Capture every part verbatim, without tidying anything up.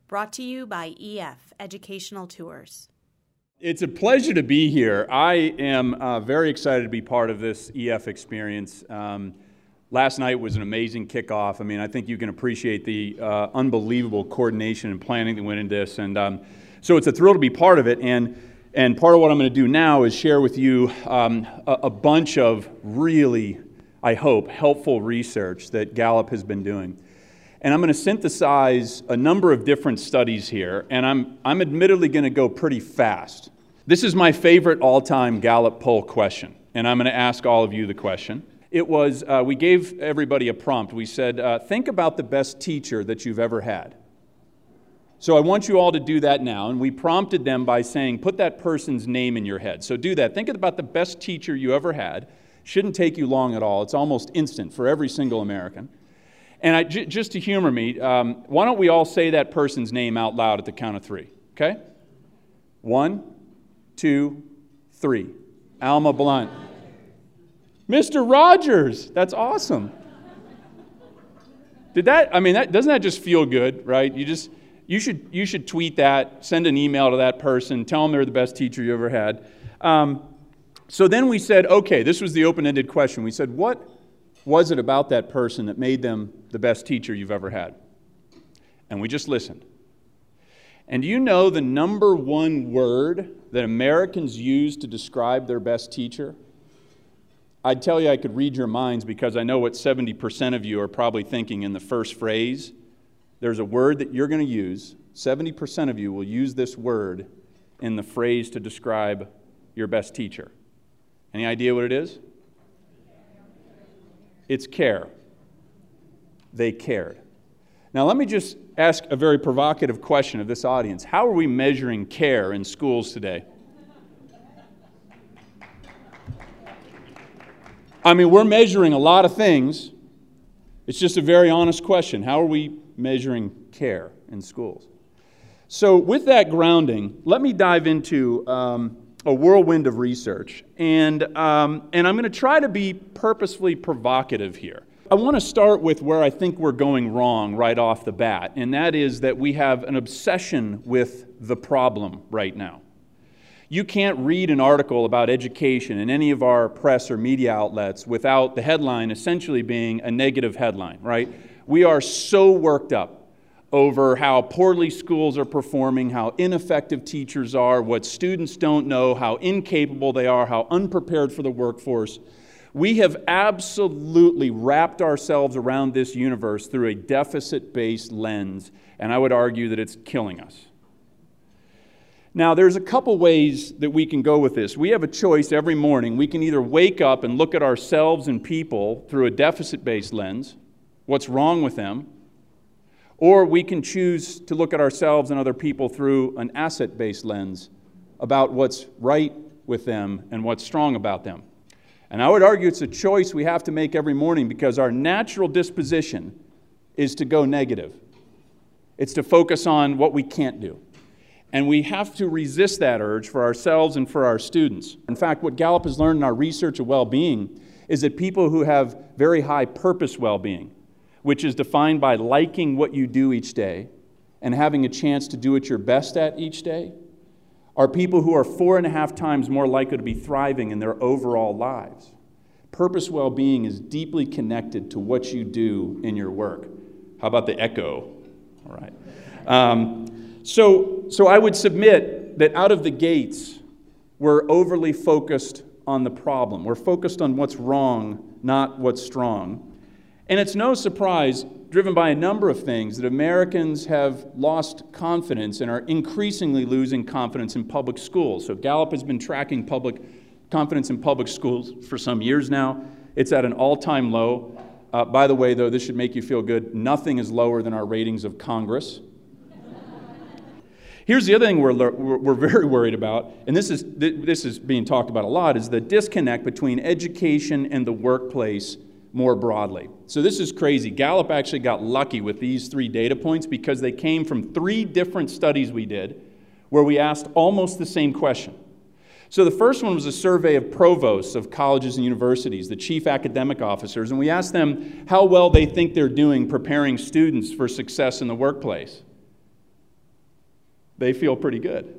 Brought to you by E F Educational Tours. It's a pleasure to be here. I am uh, very excited to be part of this E F experience. Um, last night was an amazing kickoff. I mean, I think you can appreciate the uh, unbelievable coordination and planning that went into this. And um, so it's a thrill to be part of it. And, and part of what I'm going to do now is share with you um, a, a bunch of really, I hope, helpful research that Gallup has been doing. And I'm going to synthesize a number of different studies here, and I'm, I'm admittedly going to go pretty fast. This is my favorite all-time Gallup poll question, and I'm going to ask all of you the question. It was, uh, we gave everybody a prompt. We said, uh, think about the best teacher that you've ever had. So I want you all to do that now, and we prompted them by saying, put that person's name in your head. So do that. Think about the best teacher you ever had. Shouldn't take you long at all. It's almost instant for every single American. And I, j- just to humor me, um, why don't we all say that person's name out loud at the count of three, okay? One, two, three. Alma Blunt. Mister Rogers, that's awesome. Did that, I mean, that, doesn't that just feel good, right? You just, you should, you should tweet that, send an email to that person, tell them they're the best teacher you ever had. Um, so then we said, okay, this was the open-ended question. We said, what was it about that person that made them the best teacher you've ever had? And we just listened. And do you know the number one word that Americans use to describe their best teacher? I'd tell you I could read your minds because I know what seventy percent of you are probably thinking in the first phrase. There's a word that you're going to use. seventy percent of you will use this word in the phrase to describe your best teacher. Any idea what it is? It's care. They cared. Now let me just ask a very provocative question of this audience. How are we measuring care in schools today? I mean, we're measuring a lot of things. It's just a very honest question. How are we measuring care in schools? So with that grounding, let me dive into um, a whirlwind of research, and um, and I'm going to try to be purposefully provocative here. I want to start with where I think we're going wrong right off the bat, and that is that we have an obsession with the problem right now. You can't read an article about education in any of our press or media outlets without the headline essentially being a negative headline, right? We are so worked up over how poorly schools are performing, how ineffective teachers are, what students don't know, how incapable they are, how unprepared for the workforce. We have absolutely wrapped ourselves around this universe through a deficit-based lens, and I would argue that it's killing us. Now, there's a couple ways that we can go with this. We have a choice every morning. We can either wake up and look at ourselves and people through a deficit-based lens, what's wrong with them, or we can choose to look at ourselves and other people through an asset-based lens about what's right with them and what's strong about them. And I would argue it's a choice we have to make every morning because our natural disposition is to go negative. It's to focus on what we can't do. And we have to resist that urge for ourselves and for our students. In fact, what Gallup has learned in our research of well-being is that people who have very high purpose well-being, which is defined by liking what you do each day and having a chance to do what you're best at each day, are people who are four and a half times more likely to be thriving in their overall lives. Purpose well-being is deeply connected to what you do in your work. How about the echo? All right. Um, so, so I would submit that out of the gates, we're overly focused on the problem. We're focused on what's wrong, not what's strong. And it's no surprise, driven by a number of things, that Americans have lost confidence and are increasingly losing confidence in public schools. So Gallup has been tracking public confidence in public schools for some years now. It's at an all-time low. Uh, by the way, though, this should make you feel good. Nothing is lower than our ratings of Congress. Here's the other thing we're, we're very worried about, and this is, this is being talked about a lot, is the disconnect between education and the workplace more broadly. So this is crazy. Gallup actually got lucky with these three data points because they came from three different studies we did where we asked almost the same question. So the first one was a survey of provosts of colleges and universities, the chief academic officers, and we asked them how well they think they're doing preparing students for success in the workplace. they feel pretty good.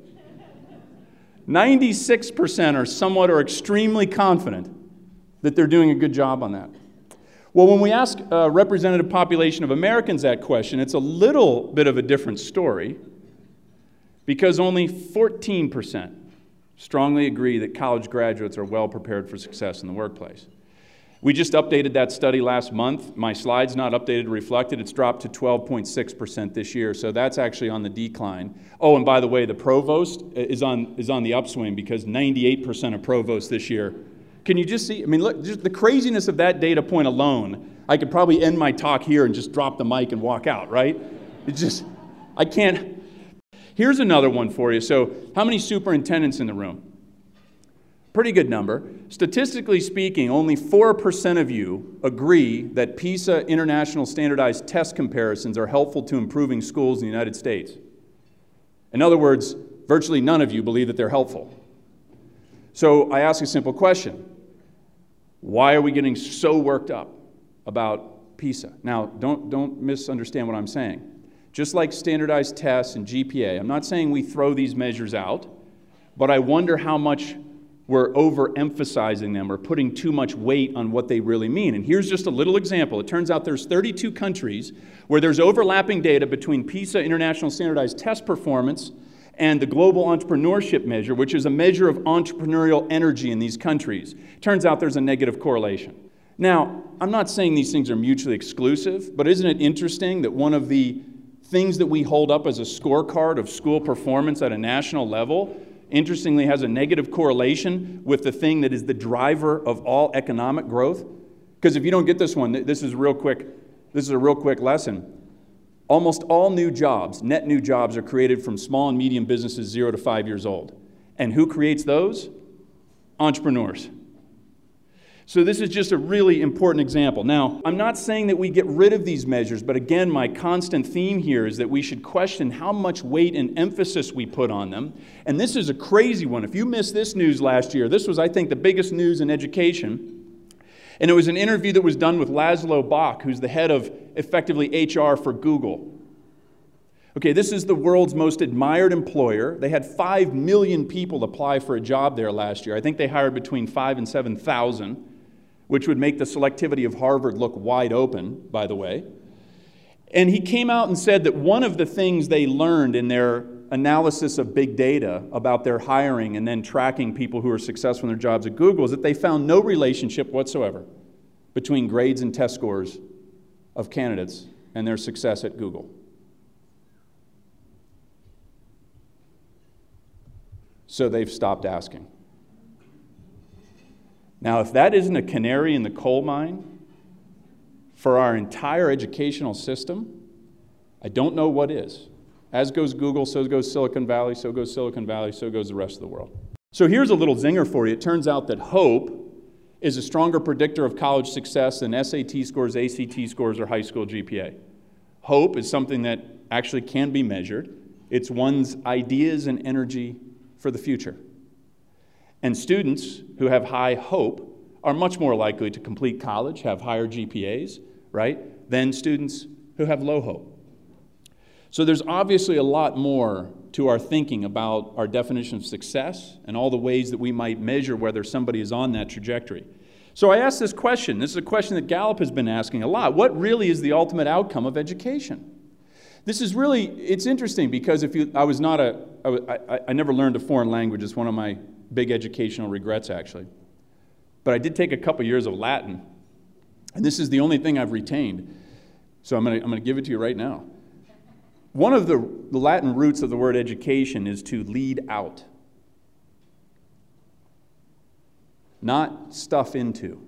ninety-six percent are somewhat or extremely confident that they're doing a good job on that. Well, when we ask a representative population of Americans that question, it's a little bit of a different story because only fourteen percent strongly agree that college graduates are well prepared for success in the workplace. We just updated that study last month. My slide's not updated to reflect it. It's dropped to twelve point six percent this year, so that's actually on the decline. Oh, and by the way, the provost is on, is on the upswing because ninety-eight percent of provosts this year. Can you just see? I mean, look, just the craziness of that data point alone, I could probably end my talk here and just drop the mic and walk out, right? It's just, I can't. Here's another one for you. So, how many superintendents in the room? Pretty good number. Statistically speaking, only four percent of you agree that PISA International Standardized Test comparisons are helpful to improving schools in the United States. In other words, virtually none of you believe that they're helpful. So I ask a simple question. Why are we getting so worked up about PISA? Now, don't, don't misunderstand what I'm saying. Just like standardized tests and G P A, I'm not saying we throw these measures out, but I wonder how much we're overemphasizing them or putting too much weight on what they really mean. And here's just a little example. It turns out there's thirty-two countries where there's overlapping data between PISA International Standardized Test performance and the Global Entrepreneurship Measure, which is a measure of entrepreneurial energy in these countries. Turns out there's a negative correlation. Now, I'm not saying these things are mutually exclusive, but isn't it interesting that one of the things that we hold up as a scorecard of school performance at a national level interestingly has a negative correlation with the thing that is the driver of all economic growth? Because if you don't get this one, this is real quick, this is a real quick lesson. Almost all new jobs, net new jobs, are created from small and medium businesses zero to five years old. And who creates those? Entrepreneurs. So this is just a really important example. Now, I'm not saying that we get rid of these measures, but again, my constant theme here is that we should question how much weight and emphasis we put on them. And this is a crazy one. If you missed this news last year, this was, I think, the biggest news in education. And it was an interview that was done with Laszlo Bock, who's the head of, effectively, H R for Google. Okay, this is the world's most admired employer. They had five million people apply for a job there last year. I think they hired between five and seven thousand. Which would make the selectivity of Harvard look wide open, by the way. And he came out and said that one of the things they learned in their analysis of big data about their hiring and then tracking people who are successful in their jobs at Google is that they found no relationship whatsoever between grades and test scores of candidates and their success at Google. So they've stopped asking. Now, if that isn't a canary in the coal mine for our entire educational system, I don't know what is. As goes Google, so goes Silicon Valley, so goes Silicon Valley, so goes the rest of the world. So here's a little zinger for you. It turns out that hope is a stronger predictor of college success than S A T scores, A C T scores, or high school G P A. Hope is something that actually can be measured. It's one's ideas and energy for the future. And students who have high hope are much more likely to complete college, have higher G P As, right, than students who have low hope. So there's obviously a lot more to our thinking about our definition of success and all the ways that we might measure whether somebody is on that trajectory. So I asked this question. This is a question that Gallup has been asking a lot. What really is the ultimate outcome of education? This is really, it's interesting because if you, I was not a, I, I, I never learned a foreign language. It's one of my big educational regrets, actually. But I did take a couple years of Latin, and this is the only thing I've retained. So I'm going to I'm going to give it to you right now. One of the, the Latin roots of the word education is to lead out, not stuff into.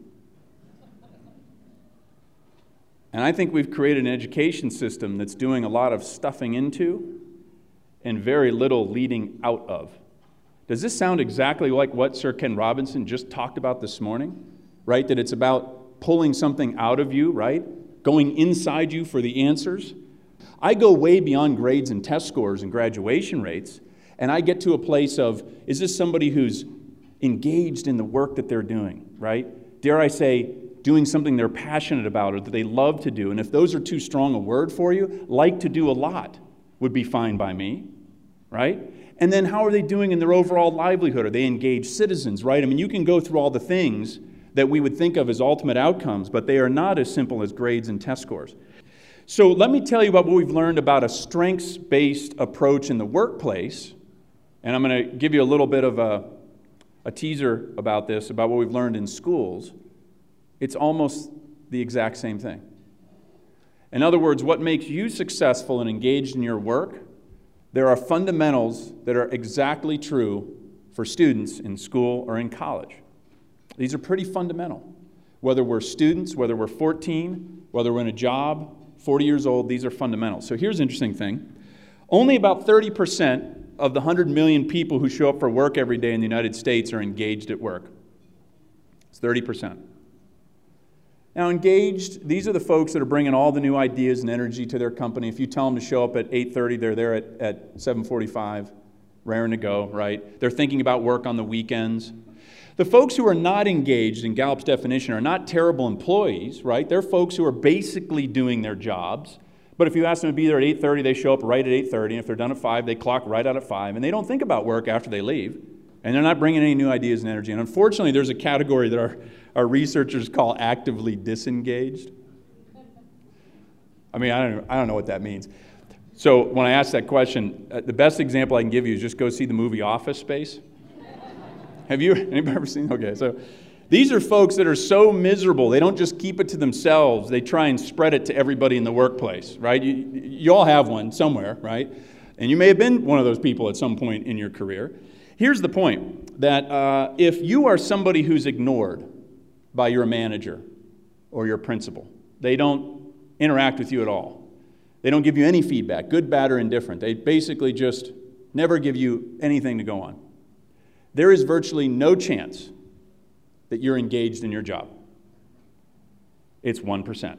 And I think we've created an education system that's doing a lot of stuffing into and very little leading out of. Does this sound exactly like what Sir Ken Robinson just talked about this morning? Right? That it's about pulling something out of you, right? Going inside you for the answers. I go way beyond grades and test scores and graduation rates, and I get to a place of, is this somebody who's engaged in the work that they're doing, right? Dare I say, doing something they're passionate about or that they love to do. And if those are too strong a word for you, like to do a lot would be fine by me. right? And then how are they doing in their overall livelihood? Are they engaged citizens, right? I mean, you can go through all the things that we would think of as ultimate outcomes, but they are not as simple as grades and test scores. So let me tell you about what we've learned about a strengths-based approach in the workplace, and I'm going to give you a little bit of a, a teaser about this, about what we've learned in schools. It's almost the exact same thing. In other words, what makes you successful and engaged in your work, there are fundamentals that are exactly true for students in school or in college. These are pretty fundamental. Whether we're students, whether we're fourteen, whether we're in a job, forty years old, these are fundamental. So here's an interesting thing. Only about thirty percent of the one hundred million people who show up for work every day in the United States are engaged at work. It's thirty percent. Now, engaged, these are the folks that are bringing all the new ideas and energy to their company. If you tell them to show up at eight thirty, they're there at, at seven forty-five, raring to go, right? They're thinking about work on the weekends. The folks who are not engaged, in Gallup's definition, are not terrible employees, right? They're folks who are basically doing their jobs. But if you ask them to be there at eight thirty, they show up right at eight thirty. And if they're done at five, they clock right out at five. And they don't think about work after they leave. And they're not bringing any new ideas and energy. And unfortunately, there's a category that our, our researchers call actively disengaged. I mean, I don't, I don't know what that means. So when I ask that question, uh, the best example I can give you is just go see the movie Office Space. Have you, anybody ever seen? Okay, so these are folks that are so miserable, they don't just keep it to themselves, they try and spread it to everybody in the workplace, right? You, you all have one somewhere, right? And you may have been one of those people at some point in your career. Here's the point, that uh, if you are somebody who's ignored by your manager or your principal, they don't interact with you at all. They don't give you any feedback, good, bad, or indifferent. They basically just never give you anything to go on. There is virtually no chance that you're engaged in your job. It's one percent.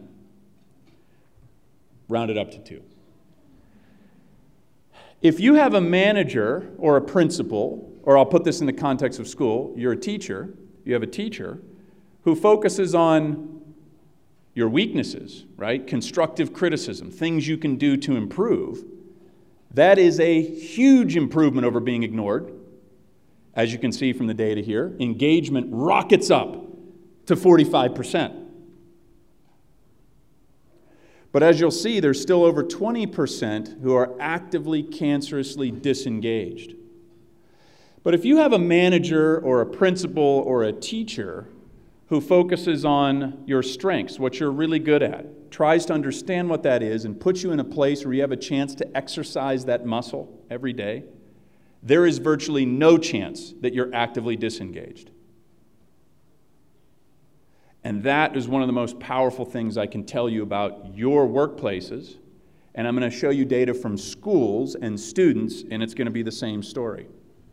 Round it up to two. If you have a manager or a principal, or I'll put this in the context of school, you're a teacher, you have a teacher who focuses on your weaknesses, right? Constructive criticism, things you can do to improve, that is a huge improvement over being ignored. As you can see from the data here, engagement rockets up to forty-five percent. But as you'll see, there's still over twenty percent who are actively cancerously disengaged. But if you have a manager or a principal or a teacher who focuses on your strengths, what you're really good at, tries to understand what that is, and puts you in a place where you have a chance to exercise that muscle every day, there is virtually no chance that you're actively disengaged. And that is one of the most powerful things I can tell you about your workplaces. And I'm going to show you data from schools and students, and it's going to be the same story.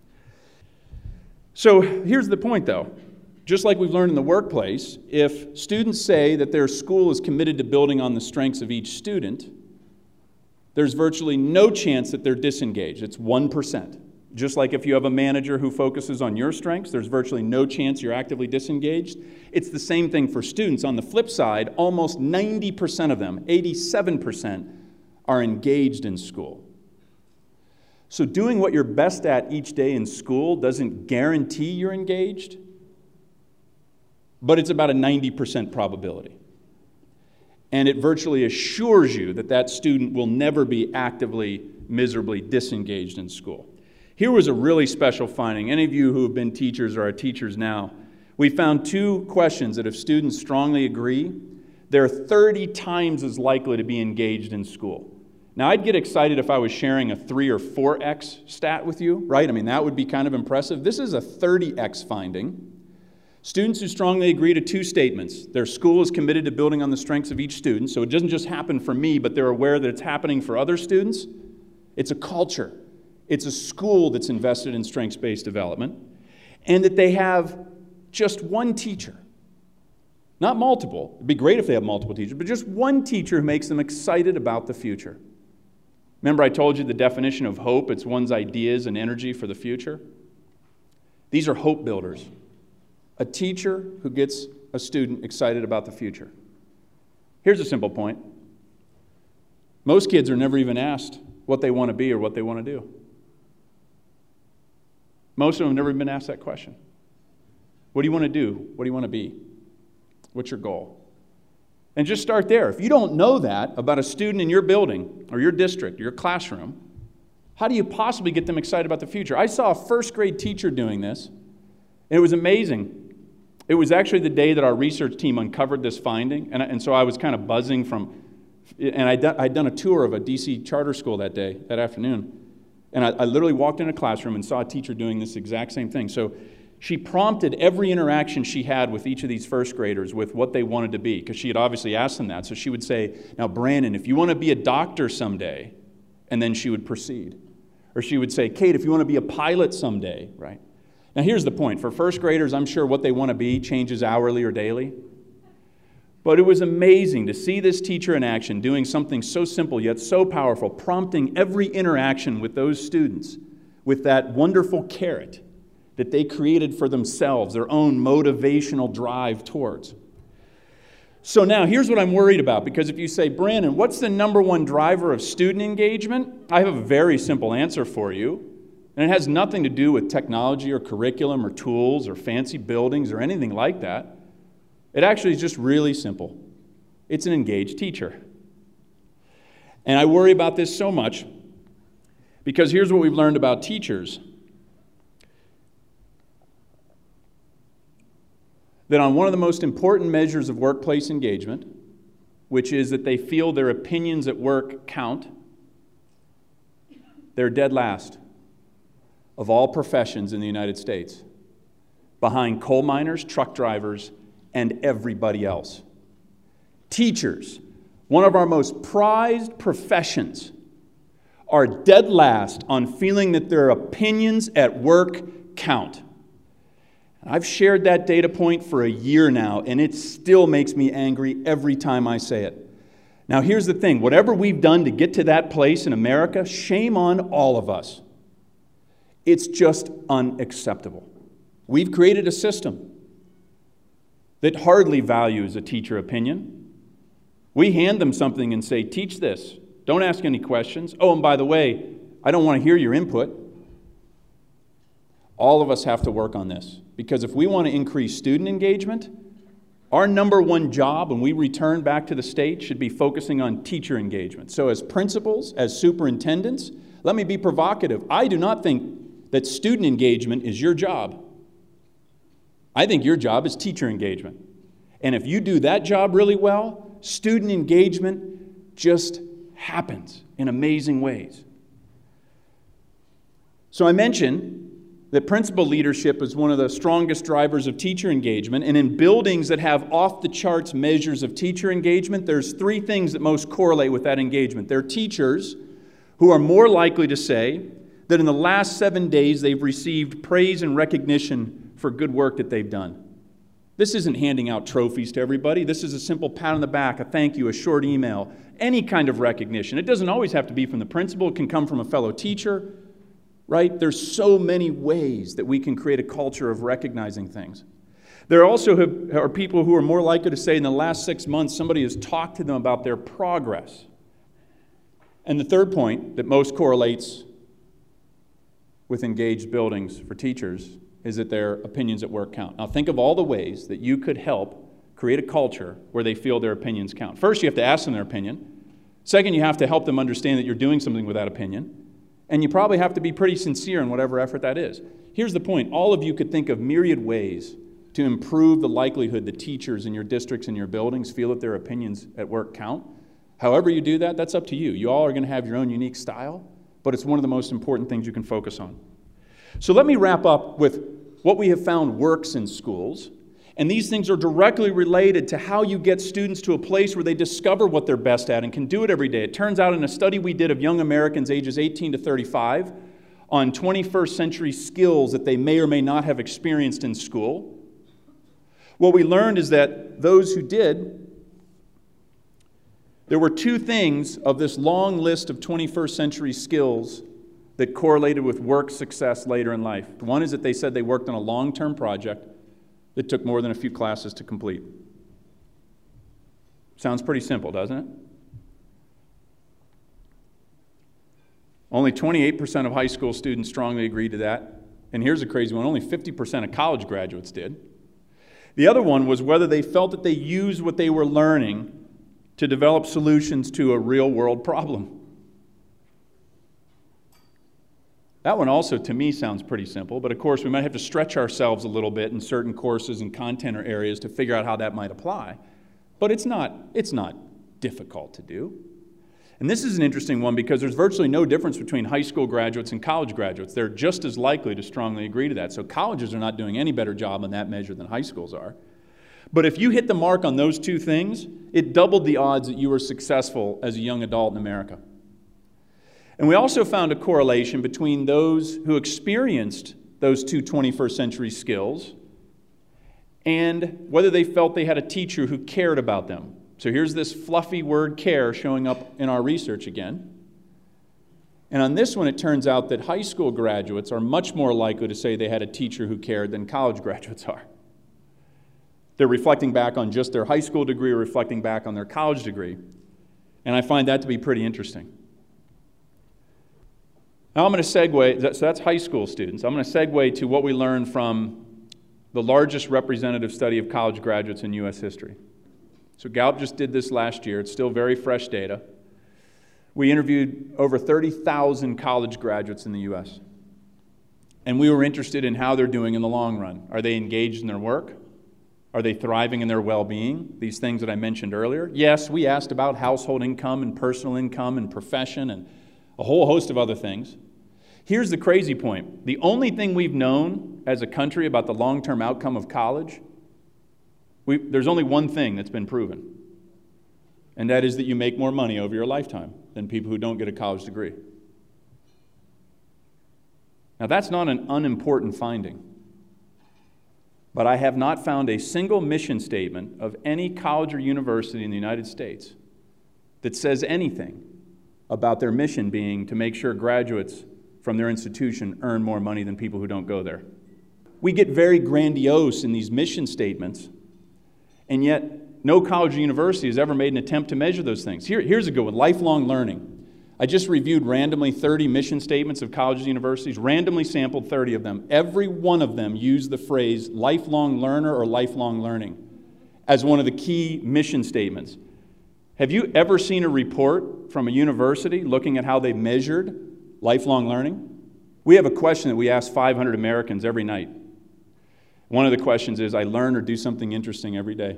So here's the point, though. Just like we've learned in the workplace, if students say that their school is committed to building on the strengths of each student, there's virtually no chance that they're disengaged. It's one percent. Just like if you have a manager who focuses on your strengths, there's virtually no chance you're actively disengaged. It's the same thing for students. On the flip side, almost ninety percent of them, eighty-seven percent, are engaged in school. So doing what you're best at each day in school doesn't guarantee you're engaged, but it's about a ninety percent probability. And it virtually assures you that that student will never be actively, miserably disengaged in school. Here was a really special finding. Any of you who have been teachers or are teachers now, we found two questions that if students strongly agree, they're thirty times as likely to be engaged in school. Now, I'd get excited if I was sharing a three or four X stat with you, right? I mean, that would be kind of impressive. This is a thirty X finding. Students who strongly agree to two statements. Their school is committed to building on the strengths of each student, so it doesn't just happen for me, but they're aware that it's happening for other students. It's a culture. It's a school that's invested in strengths-based development, and that they have just one teacher. Not multiple. It'd be great if they have multiple teachers, but just one teacher who makes them excited about the future. Remember I told you the definition of hope, it's one's ideas and energy for the future? These are hope builders. A teacher who gets a student excited about the future. Here's a simple point. Most kids are never even asked what they want to be or what they want to do. Most of them have never been asked that question. What do you want to do? What do you want to be? What's your goal? And just start there. If you don't know that about a student in your building or your district, your classroom, how do you possibly get them excited about the future? I saw a first grade teacher doing this, and it was amazing. It was actually the day that our research team uncovered this finding, and, and so I was kind of buzzing from, and I'd done, I'd done a tour of a D C charter school that day, that afternoon, and I, I literally walked in a classroom and saw a teacher doing this exact same thing. So she prompted every interaction she had with each of these first graders with what they wanted to be, because she had obviously asked them that. So she would say, now Brandon, if you want to be a doctor someday, and then she would proceed. Or she would say, Kate, if you want to be a pilot someday, right? Now here's the point. For first graders, I'm sure what they want to be changes hourly or daily. But it was amazing to see this teacher in action doing something so simple yet so powerful, prompting every interaction with those students with that wonderful carrot that they created for themselves, their own motivational drive towards. So now, here's what I'm worried about, because if you say, Brandon, what's the number one driver of student engagement? I have a very simple answer for you, and it has nothing to do with technology or curriculum or tools or fancy buildings or anything like that. It actually is just really simple. It's an engaged teacher. And I worry about this so much because here's what we've learned about teachers. That on one of the most important measures of workplace engagement, which is that they feel their opinions at work count, they're dead last of all professions in the United States, behind coal miners, truck drivers, and everybody else. Teachers, one of our most prized professions, are dead last on feeling that their opinions at work count. I've shared that data point for a year now, and it still makes me angry every time I say it. Now, here's the thing. Whatever we've done to get to that place in America, shame on all of us. It's just unacceptable. We've created a system that hardly values a teacher opinion. We hand them something and say, teach this. Don't ask any questions. Oh, and by the way, I don't want to hear your input. All of us have to work on this, because if we want to increase student engagement, our number one job when we return back to the state should be focusing on teacher engagement. So as principals, as superintendents, let me be provocative. I do not think that student engagement is your job. I think your job is teacher engagement. And if you do that job really well, student engagement just happens in amazing ways. So I mentioned that principal leadership is one of the strongest drivers of teacher engagement, and in buildings that have off-the-charts measures of teacher engagement, there's three things that most correlate with that engagement. They're teachers who are more likely to say that in the last seven days they've received praise and recognition for good work that they've done. This isn't handing out trophies to everybody. This is a simple pat on the back, a thank you, a short email, any kind of recognition. It doesn't always have to be from the principal. It can come from a fellow teacher. Right? There's so many ways that we can create a culture of recognizing things. There also have, are people who are more likely to say in the last six months somebody has talked to them about their progress. And the third point that most correlates with engaged buildings for teachers is that their opinions at work count. Now think of all the ways that you could help create a culture where they feel their opinions count. First, you have to ask them their opinion. Second, you have to help them understand that you're doing something with that opinion. And you probably have to be pretty sincere in whatever effort that is. Here's the point. All of you could think of myriad ways to improve the likelihood that teachers in your districts and your buildings feel that their opinions at work count. However you do that, that's up to you. You all are going to have your own unique style, but it's one of the most important things you can focus on. So let me wrap up with what we have found works in schools. And these things are directly related to how you get students to a place where they discover what they're best at and can do it every day. It turns out in a study we did of young Americans ages eighteen to thirty-five on twenty-first century skills that they may or may not have experienced in school, what we learned is that those who did, there were two things of this long list of twenty-first century skills that correlated with work success later in life. One is that they said they worked on a long-term project that took more than a few classes to complete. Sounds pretty simple, doesn't it? Only twenty-eight percent of high school students strongly agreed to that. And here's a crazy one, only fifty percent of college graduates did. The other one was whether they felt that they used what they were learning to develop solutions to a real-world problem. That one also, to me, sounds pretty simple, but of course we might have to stretch ourselves a little bit in certain courses and content or areas to figure out how that might apply. But it's not, it's not difficult to do. And this is an interesting one because there's virtually no difference between high school graduates and college graduates. They're just as likely to strongly agree to that. So colleges are not doing any better job on that measure than high schools are. But if you hit the mark on those two things, it doubled the odds that you were successful as a young adult in America. And we also found a correlation between those who experienced those two twenty-first century skills and whether they felt they had a teacher who cared about them. So here's this fluffy word care showing up in our research again. And on this one, it turns out that high school graduates are much more likely to say they had a teacher who cared than college graduates are. They're reflecting back on just their high school degree or reflecting back on their college degree. And I find that to be pretty interesting. Now I'm going to segue, so that's high school students. I'm going to segue to what we learned from the largest representative study of college graduates in U S history. So Gallup just did this last year. It's still very fresh data. We interviewed over thirty thousand college graduates in the U S. And we were interested in how they're doing in the long run. Are they engaged in their work? Are they thriving in their well-being? These things that I mentioned earlier. Yes, we asked about household income and personal income and profession and a whole host of other things. Here's the crazy point. The only thing we've known as a country about the long-term outcome of college, we, there's only one thing that's been proven, and that is that you make more money over your lifetime than people who don't get a college degree. Now, that's not an unimportant finding, but I have not found a single mission statement of any college or university in the United States that says anything about their mission being to make sure graduates from their institution earn more money than people who don't go there. We get very grandiose in these mission statements, and yet no college or university has ever made an attempt to measure those things. Here, here's a good one, lifelong learning. I just reviewed randomly thirty mission statements of colleges and universities, randomly sampled thirty of them. Every one of them used the phrase lifelong learner or lifelong learning as one of the key mission statements. Have you ever seen a report from a university looking at how they measured lifelong learning? We have a question that we ask five hundred Americans every night. One of the questions is, I learn or do something interesting every day.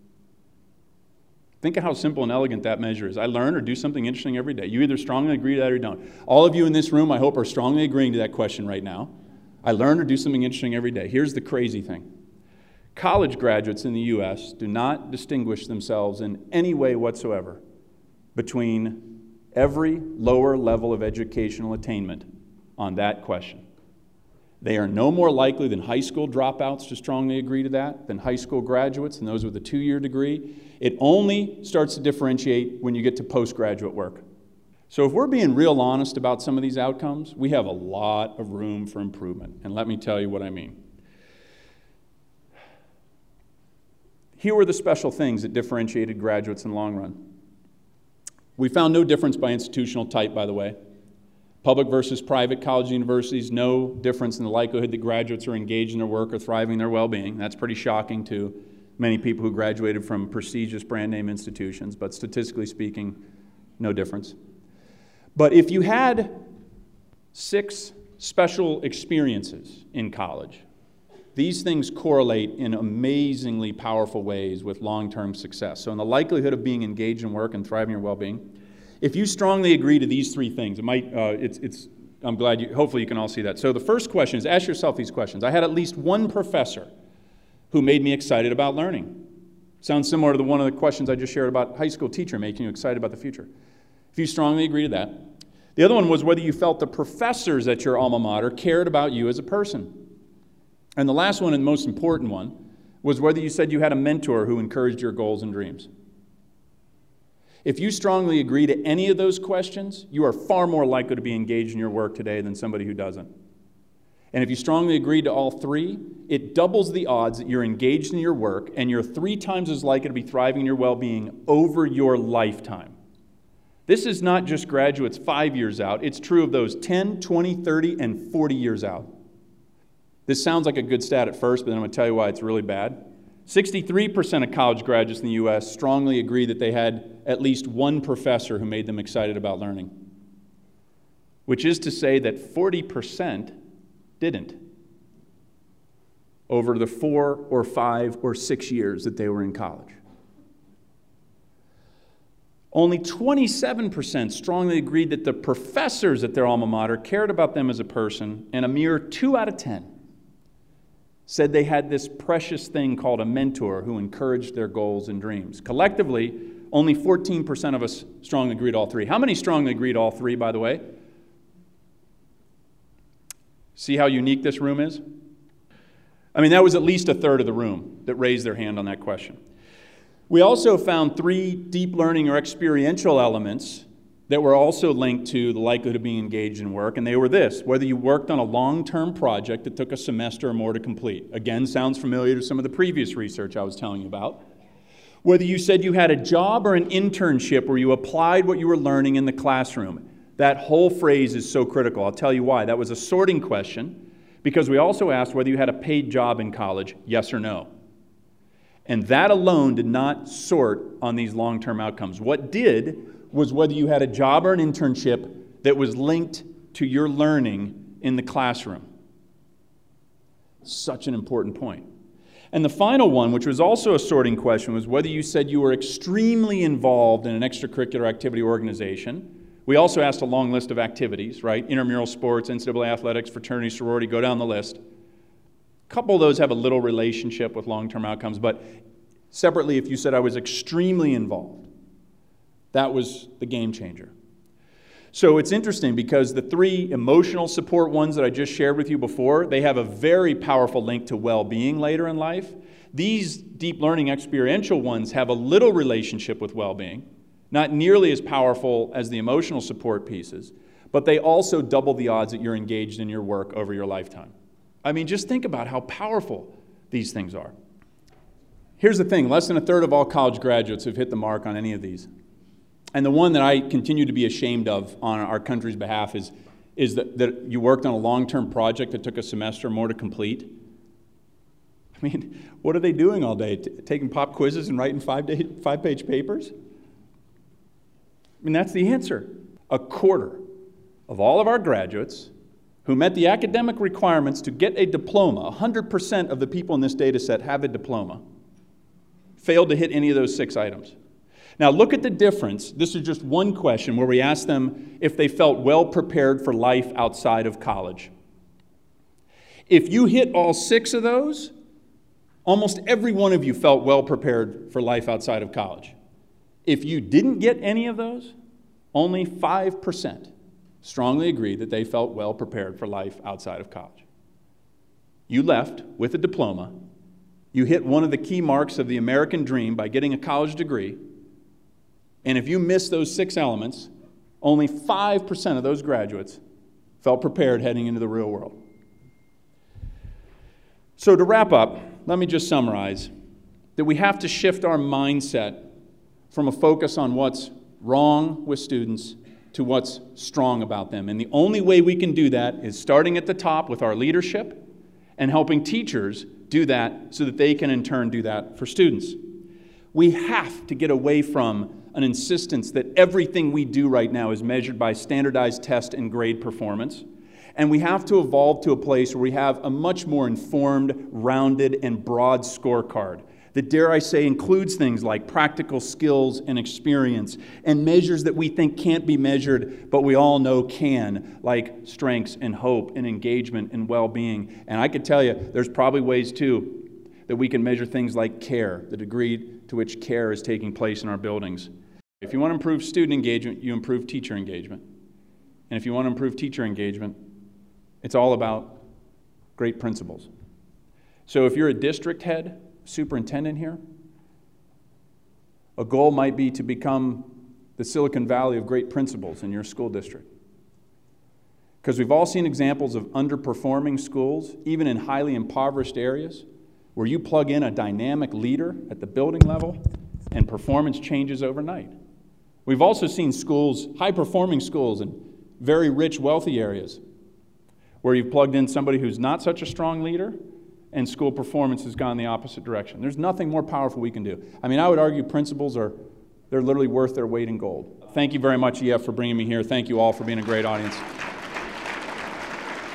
Think of how simple and elegant that measure is. I learn or do something interesting every day. You either strongly agree to that or you don't. All of you in this room, I hope, are strongly agreeing to that question right now. I learn or do something interesting every day. Here's the crazy thing. College graduates in the U S do not distinguish themselves in any way whatsoever between every lower level of educational attainment on that question. They are no more likely than high school dropouts to strongly agree to that, than high school graduates and those with a two-year degree. It only starts to differentiate when you get to postgraduate work. So if we're being real honest about some of these outcomes, we have a lot of room for improvement. And let me tell you what I mean. Here were the special things that differentiated graduates in the long run. We found no difference by institutional type, by the way. Public versus private college universities, no difference in the likelihood that graduates are engaged in their work or thriving in their well-being. That's pretty shocking to many people who graduated from prestigious brand name institutions, but statistically speaking, no difference. But if you had six special experiences in college, these things correlate in amazingly powerful ways with long-term success. So in the likelihood of being engaged in work and thriving in your well-being, if you strongly agree to these three things, it might, uh, it's, it's, I'm glad you, hopefully you can all see that. So the first question is, ask yourself these questions. I had at least one professor who made me excited about learning. Sounds similar to the, one of the questions I just shared about high school teacher making you excited about the future. If you strongly agree to that. The other one was whether you felt the professors at your alma mater cared about you as a person. And the last one, and the most important one, was whether you said you had a mentor who encouraged your goals and dreams. If you strongly agree to any of those questions, you are far more likely to be engaged in your work today than somebody who doesn't. And if you strongly agree to all three, it doubles the odds that you're engaged in your work and you're three times as likely to be thriving in your well-being over your lifetime. This is not just graduates five years out. It's true of those ten, twenty, thirty, and forty years out. This sounds like a good stat at first, but then I'm going to tell you why it's really bad. sixty-three percent of college graduates in the U S strongly agree that they had at least one professor who made them excited about learning, which is to say that forty percent didn't over the four or five or six years that they were in college. Only twenty-seven percent strongly agreed that the professors at their alma mater cared about them as a person, and a mere two out of ten said they had this precious thing called a mentor who encouraged their goals and dreams. Collectively, only fourteen percent of us strongly agreed all three. How many strongly agreed all three, by the way? See how unique this room is? I mean, that was at least a third of the room that raised their hand on that question. We also found three deep learning or experiential elements that were also linked to the likelihood of being engaged in work, and they were this: whether you worked on a long-term project that took a semester or more to complete. Again, sounds familiar to some of the previous research I was telling you about. Whether you said you had a job or an internship where you applied what you were learning in the classroom. That whole phrase is so critical. I'll tell you why. That was a sorting question, because we also asked whether you had a paid job in college, yes or no. And that alone did not sort on these long-term outcomes. What did was whether you had a job or an internship that was linked to your learning in the classroom. Such an important point. And the final one, which was also a sorting question, was whether you said you were extremely involved in an extracurricular activity organization. We also asked a long list of activities, right? Intramural sports, N C double A athletics, fraternity, sorority, go down the list. A couple of those have a little relationship with long-term outcomes, but separately, if you said I was extremely involved, that was the game changer. So it's interesting because the three emotional support ones that I just shared with you before, they have a very powerful link to well-being later in life. These deep learning experiential ones have a little relationship with well-being, not nearly as powerful as the emotional support pieces, but they also double the odds that you're engaged in your work over your lifetime. I mean, just think about how powerful these things are. Here's the thing, less than a third of all college graduates have hit the mark on any of these. And the one that I continue to be ashamed of on our country's behalf is, is that, that you worked on a long-term project that took a semester or more to complete. I mean, what are they doing all day? T- taking pop quizzes and writing five-day, five-page papers? I mean, that's the answer. A quarter of all of our graduates who met the academic requirements to get a diploma, one hundred percent of the people in this data set have a diploma, failed to hit any of those six items. Now look at the difference. This is just one question where we asked them if they felt well prepared for life outside of college. If you hit all six of those, almost every one of you felt well prepared for life outside of college. If you didn't get any of those, only five percent strongly agreed that they felt well prepared for life outside of college. You left with a diploma. You hit one of the key marks of the American dream by getting a college degree. And if you miss those six elements, only five percent of those graduates felt prepared heading into the real world. So to wrap up, let me just summarize that we have to shift our mindset from a focus on what's wrong with students to what's strong about them. And the only way we can do that is starting at the top with our leadership and helping teachers do that so that they can in turn do that for students. We have to get away from an insistence that everything we do right now is measured by standardized test and grade performance. And we have to evolve to a place where we have a much more informed, rounded, and broad scorecard that, dare I say, includes things like practical skills and experience and measures that we think can't be measured, but we all know can, like strengths and hope and engagement and well-being. And I could tell you, there's probably ways, too, that we can measure things like care, the degree to which care is taking place in our buildings. If you want to improve student engagement, you improve teacher engagement. And if you want to improve teacher engagement, it's all about great principals. So if you're a district head, superintendent here, a goal might be to become the Silicon Valley of great principals in your school district. Because we've all seen examples of underperforming schools, even in highly impoverished areas, where you plug in a dynamic leader at the building level and performance changes overnight. We've also seen schools, high-performing schools in very rich, wealthy areas, where you've plugged in somebody who's not such a strong leader, and school performance has gone the opposite direction. There's nothing more powerful we can do. I mean, I would argue principals are, they're literally worth their weight in gold. Thank you very much, E F, for bringing me here. Thank you all for being a great audience.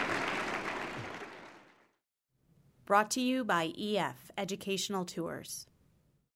Brought to you by E F Educational Tours.